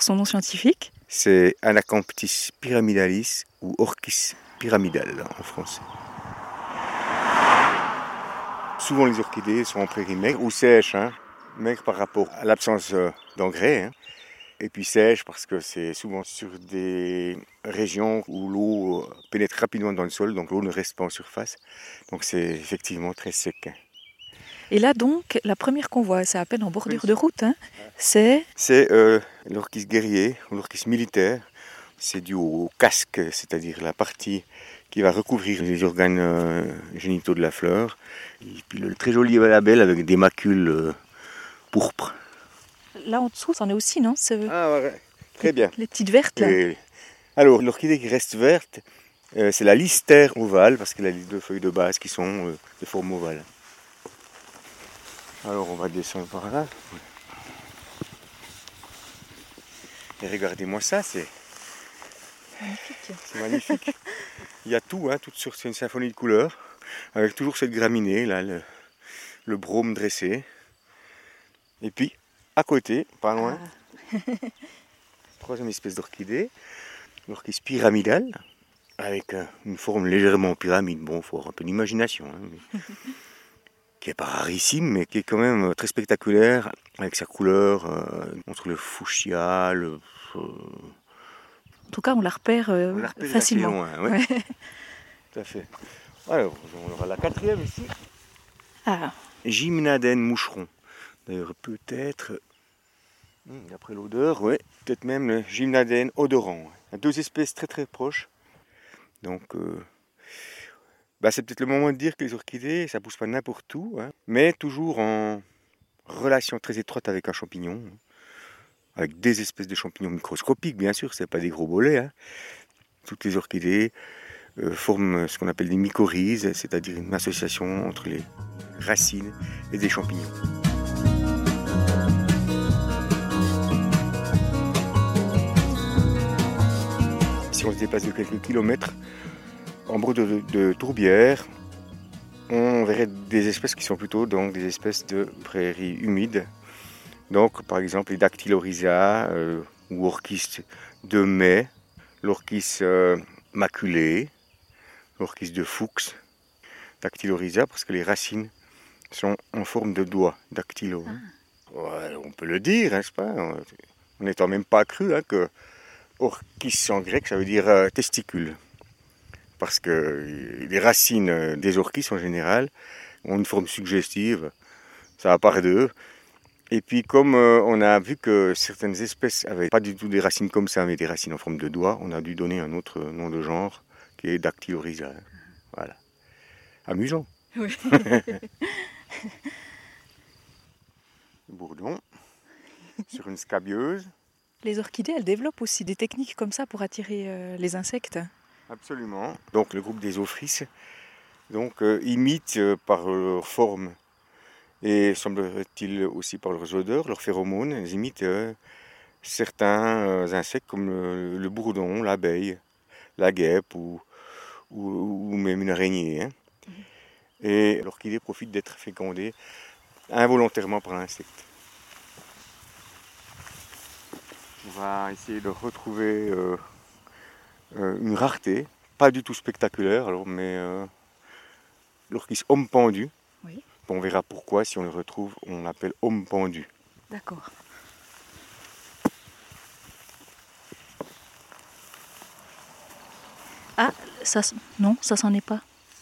son nom scientifique? C'est Anacamptis pyramidalis ou Orchis pyramidal en français. Souvent les orchidées sont en prairies maigres ou sèches, maigres par rapport à l'absence d'engrais, et puis sèches parce que c'est souvent sur des régions où l'eau pénètre rapidement dans le sol, donc l'eau ne reste pas en surface, donc c'est effectivement très sec. Et là donc, la première qu'on voit, c'est à peine en bordure de route, c'est... C'est l'orchis guerrier ou l'orchis militaire. C'est dû au casque, c'est-à-dire la partie qui va recouvrir les organes génitaux de la fleur. Et puis le très joli labelle avec des macules pourpres. Là en dessous, c'en est aussi, non? Ah ouais, très bien. Les petites vertes là. Et alors, l'orchidée qui reste verte, c'est la listère ovale, parce qu'elle a les deux feuilles de base qui sont de forme ovale. Alors on va descendre par là. Et regardez-moi ça, c'est magnifique. C'est magnifique. Il y a tout, c'est une symphonie de couleurs, avec toujours cette graminée, là, le brome dressé. Et puis, à côté, pas loin, troisième espèce d'orchidée, l'orchis pyramidal, avec une forme légèrement pyramide. Bon, il faut avoir un peu d'imagination, qui n'est pas rarissime, mais qui est quand même très spectaculaire, avec sa couleur, entre le fuchsia, En tout cas, on la repère facilement. Loin, ouais. Tout à fait. Alors, on aura la quatrième ici. Gymnadène moucheron. D'ailleurs, peut-être, d'après l'odeur, peut-être même le Gymnadène odorant. Il y a deux espèces très très proches. Donc, c'est peut-être le moment de dire que les orchidées, ça pousse pas n'importe où, mais toujours en relation très étroite avec un champignon, avec des espèces de champignons microscopiques, bien sûr, c'est pas des gros bolets. Toutes les orchidées forment ce qu'on appelle des mycorhizes, c'est-à-dire une association entre les racines et des champignons. Si on se déplace de quelques kilomètres, en bordure de tourbière, on verrait des espèces qui sont plutôt donc des espèces de prairies humides. Donc, par exemple, les Dactylorhiza ou Orchis de mai, l'Orchis maculé, l'Orchis de Fuchs, Dactylorhiza, parce que les racines sont en forme de doigt, dactylo. Ouais, on peut le dire, n'est-ce pas? On n'étant même pas cru que Orchis en grec, ça veut dire testicule. Parce que les racines des orchis en général ont une forme suggestive, ça va par deux. Et puis comme on a vu que certaines espèces n'avaient pas du tout des racines comme ça, mais des racines en forme de doigt, on a dû donner un autre nom de genre qui est Dactylorhiza. Voilà. Amusant. Oui. Bourdon sur une scabieuse. Les orchidées, elles développent aussi des techniques comme ça pour attirer les insectes. Absolument. Donc le groupe des Ophrys imite par leur forme et semble-t-il aussi par leurs odeurs, leurs phéromones, elles imitent certains insectes comme le bourdon, l'abeille, la guêpe ou même une araignée. Et l'orchidée profite d'être fécondée involontairement par l'insecte. On va essayer de retrouver une rareté, pas du tout spectaculaire, mais l'orchis homme pendu. Oui. On verra pourquoi, si on le retrouve, on l'appelle homme pendu. D'accord. Ah, non, ça s'en est pas.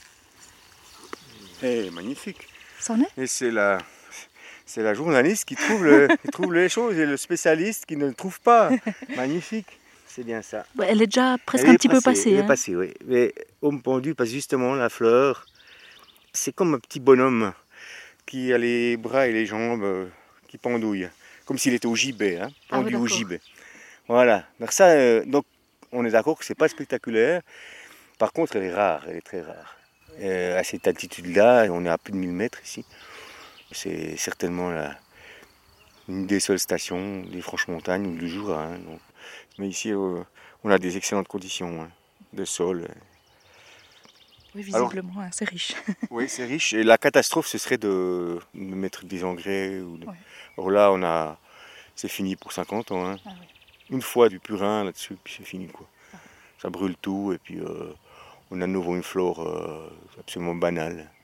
Magnifique. Ça en est? Et c'est la journaliste qui trouve les choses et le spécialiste qui ne le trouve pas. Magnifique. C'est bien ça. Elle est déjà presque un petit peu passée. Elle est passée, oui. Mais homme pendu, parce que justement, la fleur, c'est comme un petit bonhomme qui a les bras et les jambes qui pendouillent. Comme s'il était au gibet, pendu au gibet. Voilà. Donc ça, on est d'accord que c'est pas spectaculaire. Par contre, elle est rare, elle est très rare. À cette altitude-là, on est à plus de 1000 mètres ici. C'est certainement une des seules stations des Franches-Montagnes ou du Jura. Mais ici, on a des excellentes conditions de sol. Oui, visiblement, c'est riche. Oui, c'est riche. Et la catastrophe, ce serait de mettre des engrais. Alors là, c'est fini pour 50 ans. Ah oui. une fois du purin là-dessus, puis c'est fini quoi. Ça brûle tout et puis on a de nouveau une flore absolument banale.